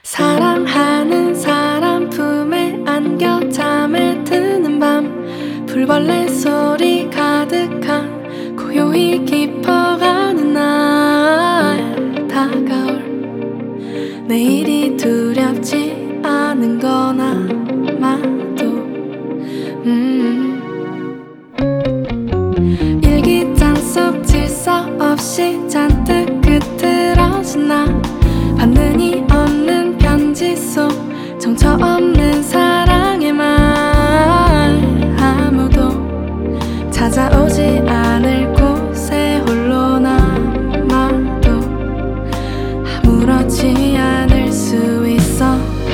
사랑하는 사람 품에 안겨 잠에 드는 밤, 불벌레 소리 가득한 고요히 깊어가는 날, 다가올 내일이 두렵지 않은 건 아마도 일기장 속 질서 없이 잔뜩 흐트러진 나, 받는 이 없는 편지 속 정처 없는 사랑의 말, 아무도 찾아오지 않을 곳에 홀로 남아도 아무렇지 않을 수 있어.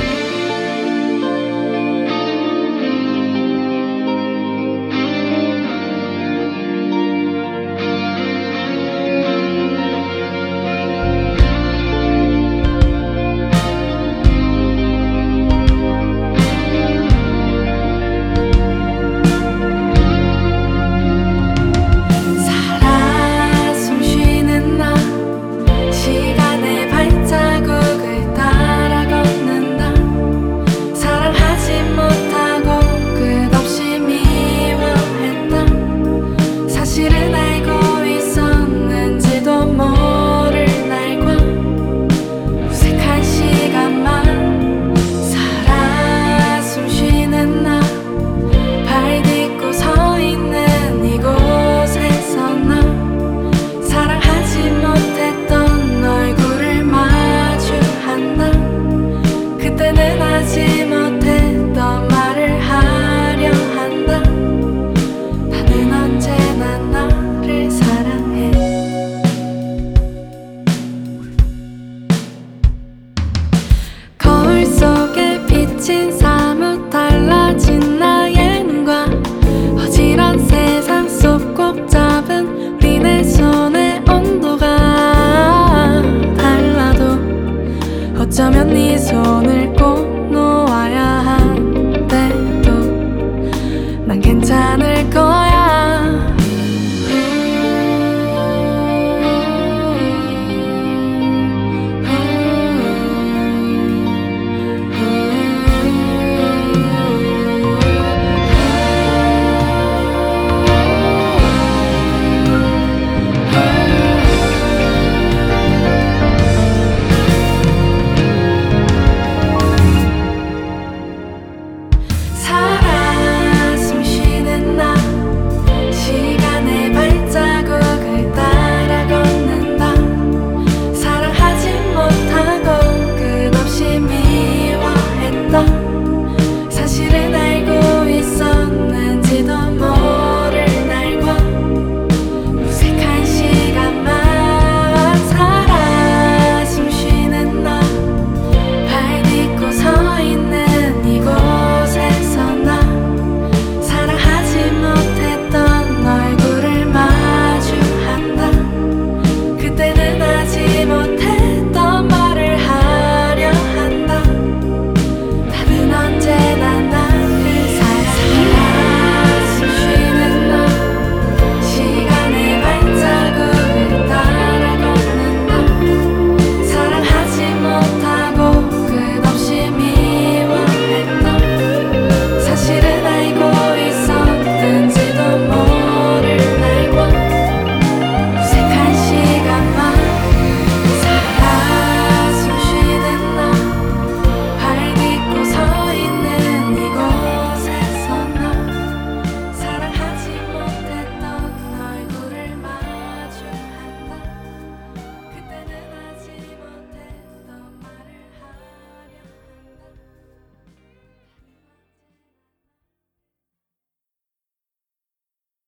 사실은 알고 있었는지도 모를 날과 무색한 시간만, 살아 숨쉬는 나, 발 딛고 서 있는 이곳에서 나, 사랑하지 못했던 얼굴을 마주한다. 그때는 하지 못했던 말을 하려 한다. 나는 언제나 나를 사랑해. 거울 속에 비친 사뭇 달라진 나의 눈과 어지러운 세상 속 꼭 잡은 우리 내 손의 온도가 달라도 어쩌면 네 손을